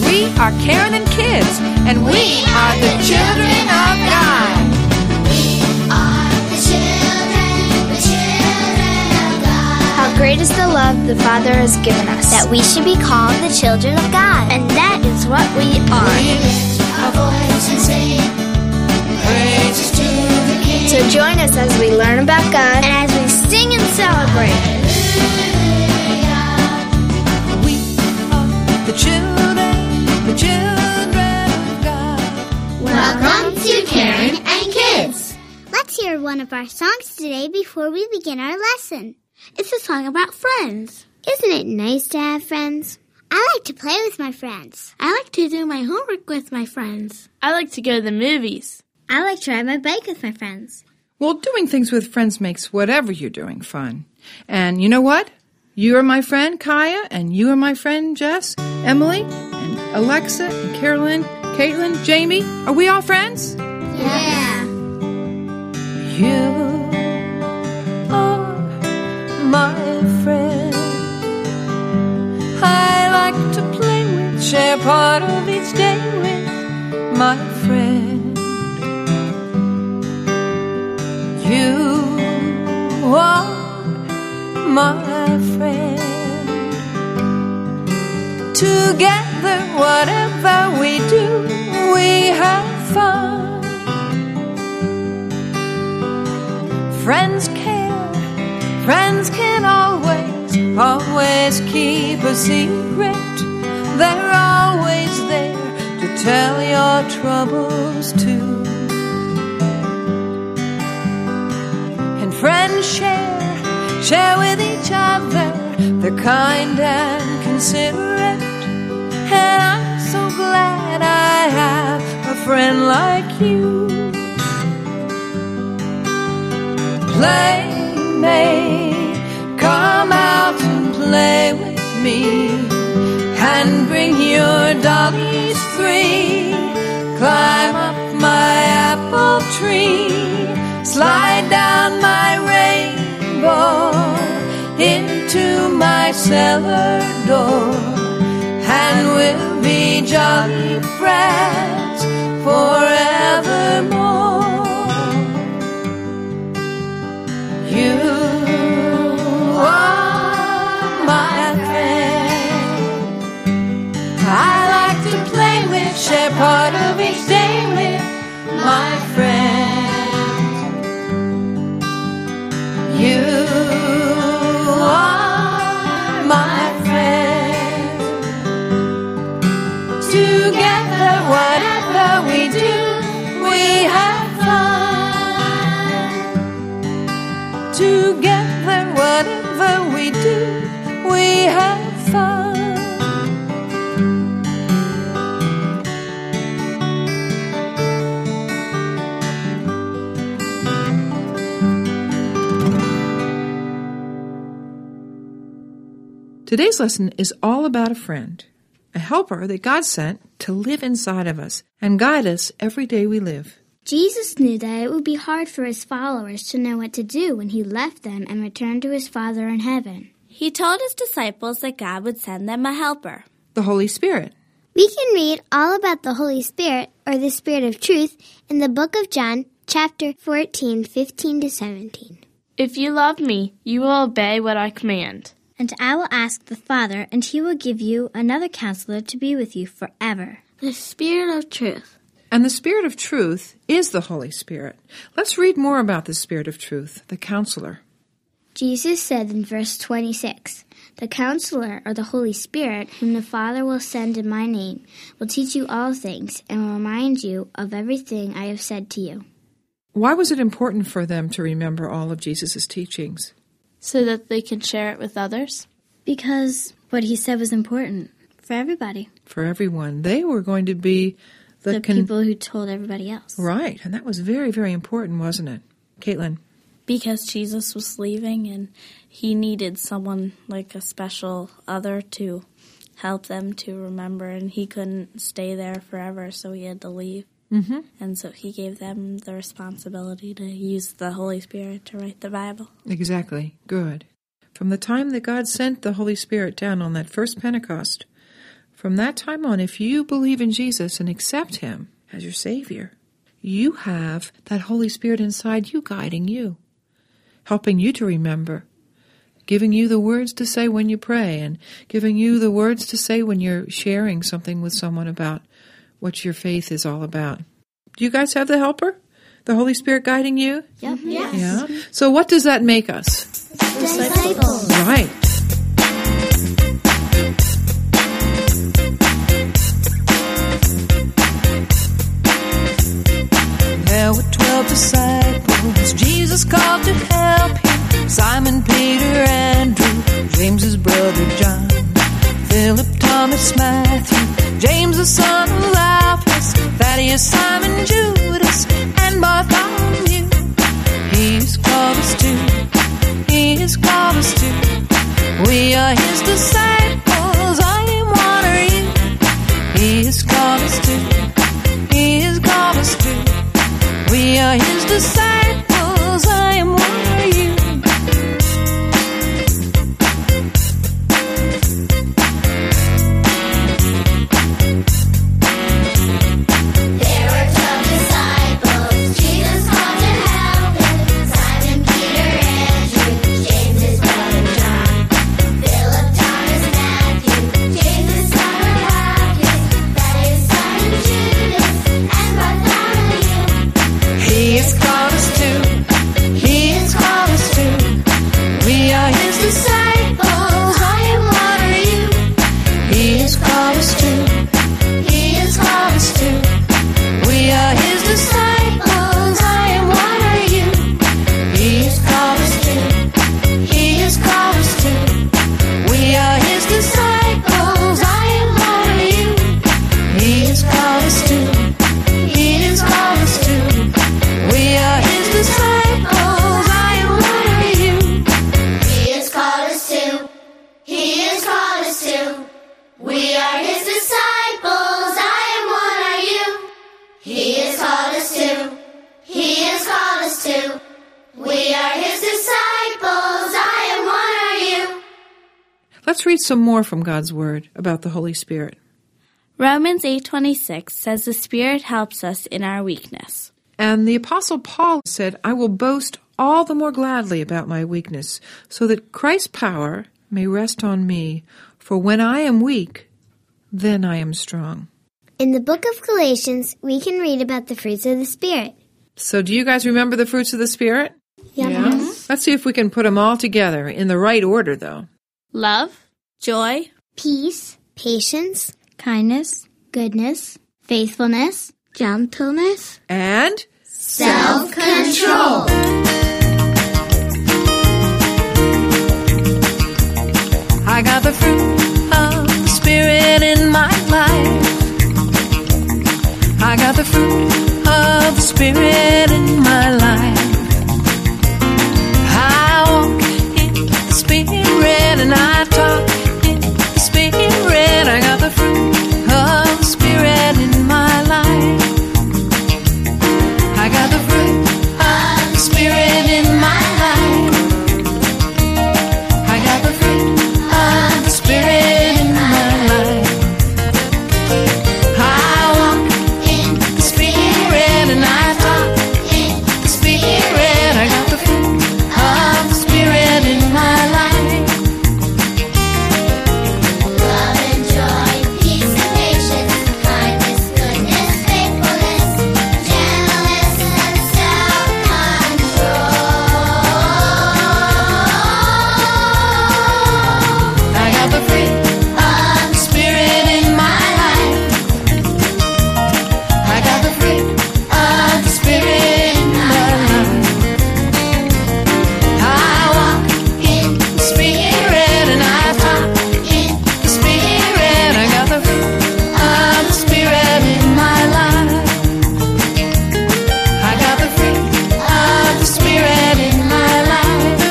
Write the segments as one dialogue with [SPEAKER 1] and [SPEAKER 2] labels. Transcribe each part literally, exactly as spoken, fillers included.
[SPEAKER 1] We are Karen and Kids, and we are the children of God.
[SPEAKER 2] We are the children, the children of God.
[SPEAKER 3] How great is the love the Father has given us,
[SPEAKER 4] that we should be called the children of God.
[SPEAKER 3] And that is what we are.
[SPEAKER 2] We lift our voice and sing praises to the King.
[SPEAKER 3] So join us as we learn about God and as we sing and celebrate.
[SPEAKER 1] We are the children, the children of God.
[SPEAKER 2] Welcome to Karen and Kids.
[SPEAKER 4] Let's hear one of our songs today before we begin our lesson.
[SPEAKER 3] It's a song about friends.
[SPEAKER 4] Isn't it nice to have friends? I like to play with my friends.
[SPEAKER 3] I like to do my homework with my friends. I like to go to the movies.
[SPEAKER 4] I like to ride my bike with my friends.
[SPEAKER 1] Well, doing things with friends makes whatever you're doing fun. And you know what? You are my friend, Kaya, and you are my friend, Jess, Emily, and Alexa, and Carolyn, Caitlin, Jamie. Are we all friends?
[SPEAKER 4] Yeah.
[SPEAKER 1] You are my friend. I like to play with, share part of each day with my friend. You are my friend. Together, whatever we do, we have fun. Friends care, friends can always, always keep a secret. They're always there to tell your troubles too. And friends share, share with each other. They're kind and considerate. And I'm so glad I have a friend like you. Playmate, come out and play with me, and bring your dollies three. Climb up my apple tree, slide down my rainbow into my cellar door, and we'll be jolly friends forevermore. You are my friend. I like to play with, share part of each day with my friends. You are my friend. Together, whatever we do, we have fun. Together, whatever we do, we have fun. Today's lesson is all about a friend, a helper that God sent to live inside of us and guide us every day we live.
[SPEAKER 3] Jesus knew that it would be hard for his followers to know what to do when he left them and returned to his Father in heaven. He told his disciples that God would send them a helper,
[SPEAKER 1] the Holy Spirit.
[SPEAKER 4] We can read all about the Holy Spirit, or the Spirit of Truth, in the book of John, chapter fourteen, fifteen to seventeen.
[SPEAKER 3] If you love me, you will obey what I command.
[SPEAKER 5] And I will ask the Father, and he will give you another counselor to be with you forever.
[SPEAKER 3] The Spirit of Truth.
[SPEAKER 1] And the Spirit of Truth is the Holy Spirit. Let's read more about the Spirit of Truth, the Counselor.
[SPEAKER 3] Jesus said in verse twenty-six, "The Counselor, or the Holy Spirit, whom the Father will send in my name, will teach you all things and will remind you of everything I have said to you."
[SPEAKER 1] Why was it important for them to remember all of Jesus' teachings?
[SPEAKER 3] So that they can share it with others?
[SPEAKER 5] Because what he said was important for everybody.
[SPEAKER 1] For everyone. They were going to be the,
[SPEAKER 5] the
[SPEAKER 1] con-
[SPEAKER 5] people who told everybody else.
[SPEAKER 1] Right, and that was very, very important, wasn't it? Caitlin?
[SPEAKER 6] Because Jesus was leaving and he needed someone like a special other to help them to remember, and he couldn't stay there forever, so he had to leave.
[SPEAKER 1] Mm-hmm.
[SPEAKER 6] And so he gave them the responsibility to use the Holy Spirit to write the Bible.
[SPEAKER 1] Exactly. Good. From the time that God sent the Holy Spirit down on that first Pentecost,
[SPEAKER 7] From that time on, if you believe in Jesus and accept him as your Savior, you have that Holy Spirit inside you guiding you, helping you to remember, giving you the words to say when you pray, and giving you the words to say when you're sharing something with someone about what your faith is all about. Do you guys have the helper? The Holy Spirit guiding you?
[SPEAKER 3] Yep.
[SPEAKER 4] Yes.
[SPEAKER 7] Yeah. So what does that make us?
[SPEAKER 4] Disciples.
[SPEAKER 7] Right.
[SPEAKER 1] There were twelve disciples Jesus called to help him. Simon, Peter, Andrew, James, his brother John, Philip, Thomas, Matthew, James, the son of Alphaeus, Thaddeus, Simon, Judas, and Bartholomew. He has called us to, he has called us to. We are his disciples, I am one, are you? He has called us to, he has called us to. We are his disciples, I am one, are you?
[SPEAKER 2] There were twelve disciples, Jesus called to help him. Simon, Peter, Andrew, James, his brother John, Philip, Thomas, Matthew, James, the son of Alphaeus, Thaddeus, Simon, Judas, and Bartholomew.
[SPEAKER 1] He has called us to, he has called us to. We are his disciples, I am one, are you? He has called us to, he has called us to. We are his disciples, I am one, are you? He has called us to, he has called us to. We are his disciples, I am one, are you? He has called us to, he has called us to. We are his disciples, I am one, are you?
[SPEAKER 2] He has called us to, he has called us to. We are his disciples, I am one, are you? He has called us to, he has called us to. We are his disciples, I am one, are you?
[SPEAKER 7] Let's read some more from God's Word about the Holy Spirit.
[SPEAKER 6] Romans eight twenty-six says the Spirit helps us in our weakness.
[SPEAKER 7] And the Apostle Paul said, I will boast all the more gladly about my weakness, so that Christ's power may rest on me. For when I am weak, then I am strong.
[SPEAKER 4] In the book of Galatians, we can read about the fruits of the Spirit.
[SPEAKER 7] So do you guys remember the fruits of the Spirit?
[SPEAKER 4] Yep.
[SPEAKER 7] Yeah. Let's see if we can put them all together in the right order, though.
[SPEAKER 6] Love, joy,
[SPEAKER 4] Peace, patience,
[SPEAKER 5] kindness, goodness, faithfulness,
[SPEAKER 3] Gentleness.
[SPEAKER 7] And
[SPEAKER 2] Self-control.
[SPEAKER 1] I got the fruit of the Spirit in my life. I got the fruit of the Spirit in my life. I walk in the Spirit and I talk in the Spirit. I got the fruit of the Spirit in my life. I got the fruit of the Spirit in my life. I got the fruit of the Spirit in my life. I walk in the Spirit and I talk in the Spirit. I got the fruit of the Spirit in my life.
[SPEAKER 2] Love and joy, peace and patience, kindness, goodness, faithfulness, gentleness, and self-control.
[SPEAKER 1] I got the fruit of the Spirit in my life. I got the fruit of the Spirit in my life. I walk in the Spirit and I talk in the Spirit. I got the fruit of the Spirit in my life. I got the fruit of the Spirit in my life.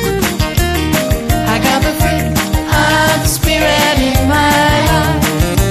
[SPEAKER 1] I got the fruit of the Spirit in my life.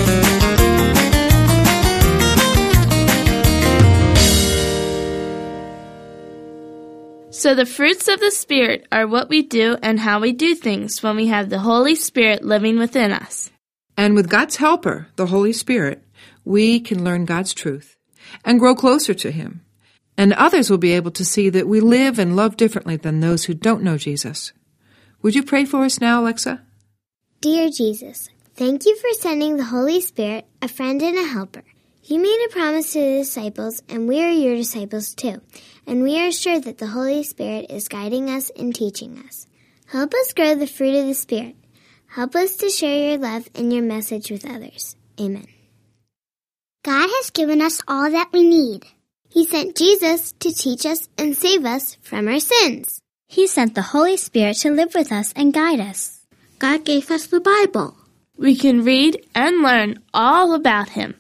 [SPEAKER 6] So the fruits of the Spirit are what we do and how we do things when we have the Holy Spirit living within us.
[SPEAKER 7] And with God's helper, the Holy Spirit, we can learn God's truth and grow closer to Him. And others will be able to see that we live and love differently than those who don't know Jesus. Would you pray for us now, Alexa?
[SPEAKER 4] Dear Jesus, thank you for sending the Holy Spirit, a friend and a helper. You made a promise to the disciples, and we are your disciples too. And we are sure that the Holy Spirit is guiding us and teaching us. Help us grow the fruit of the Spirit. Help us to share your love and your message with others. Amen.
[SPEAKER 8] God has given us all that we need.
[SPEAKER 4] He sent Jesus to teach us and save us from our sins.
[SPEAKER 5] He sent the Holy Spirit to live with us and guide us.
[SPEAKER 8] God gave us the Bible.
[SPEAKER 6] We can read and learn all about Him.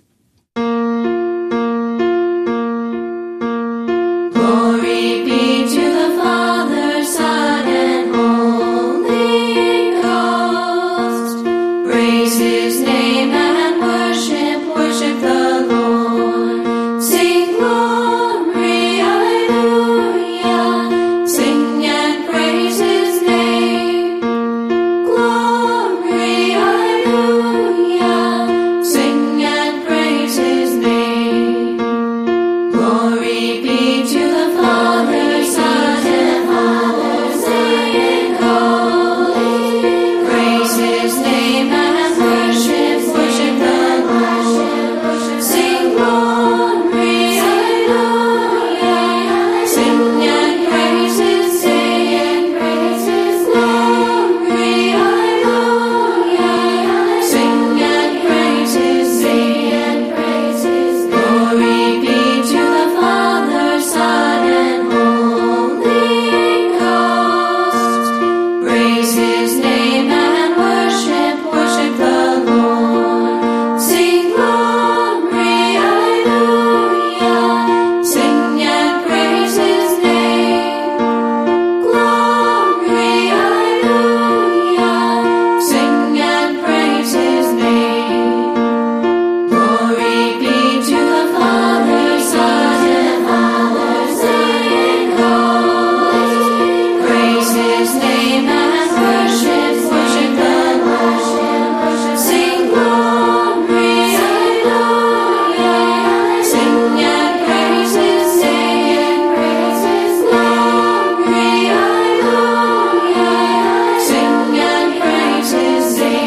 [SPEAKER 1] Glory be to the Father, Son, and Holy Ghost. Praise His name and worship, worship the Lord. Sing glory, hallelujah. Sing and praise His name. Glory, hallelujah. Sing and praise His name. Glory be to the Father, Son, and Holy Ghost. Praise His name and worship, worship the Lord. Sing glory, hallelujah. Sing and praise His name. Glory, hallelujah. Sing and praise His name. Glory be to the Father, Son, and Holy Ghost. Praise His name and worship, worship the Lord. Sing glory, hallelujah. Sing and praise His name. Glory, hallelujah. Sing and praise His name. Glory be to the Father, Son, and Holy Ghost. Praise His name and worship, worship the Lord. Sing glory, hallelujah. Sing and praise His name. Glory, hallelujah. Sing and praise His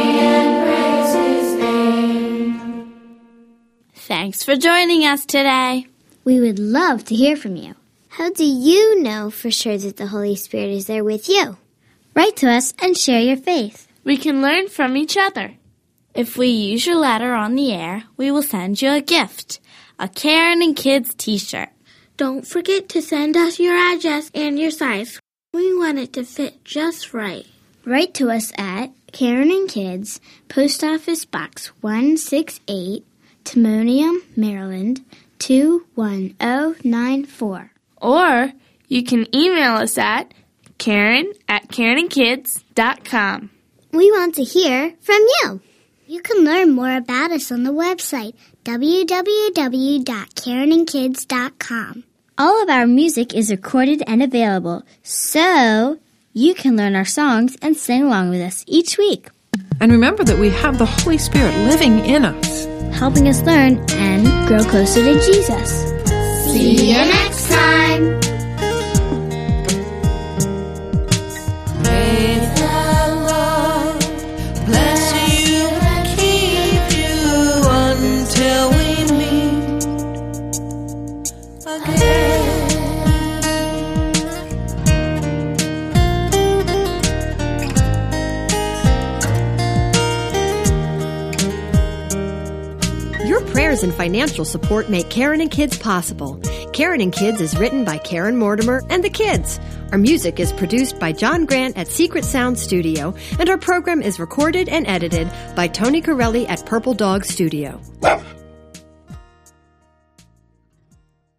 [SPEAKER 1] name.
[SPEAKER 6] Thanks for joining us today.
[SPEAKER 3] We would love to hear from you.
[SPEAKER 4] How do you know for sure that the Holy Spirit is there with you?
[SPEAKER 5] Write to us and share your faith.
[SPEAKER 6] We can learn from each other. If we use your letter on the air, we will send you a gift, a Karen and Kids t-shirt.
[SPEAKER 8] Don't forget to send us your address and your size. We want it to fit just right.
[SPEAKER 3] Write to us at Karen and Kids, Post Office Box one sixty-eight, Timonium, Maryland, two one zero nine four.
[SPEAKER 6] Or you can email us at Karen at Karen and Kids dot com.
[SPEAKER 4] We want to hear from you.
[SPEAKER 8] You can learn more about us on the website, w w w dot karen and kids dot com.
[SPEAKER 5] All of our music is recorded and available, so you can learn our songs and sing along with us each week,
[SPEAKER 7] And remember that we have the Holy Spirit living in us.
[SPEAKER 5] helping us learn and grow closer to Jesus.
[SPEAKER 8] See you next time.
[SPEAKER 1] May the Lord bless you and keep you until we meet again.
[SPEAKER 9] Your prayers and financial support make Karen and Kids possible. Karen and Kids is written by Karen Mortimer and the kids. Our music is produced by John Grant at Secret Sound Studio, and our program is recorded and edited by Tony Corelli at Purple Dog Studio.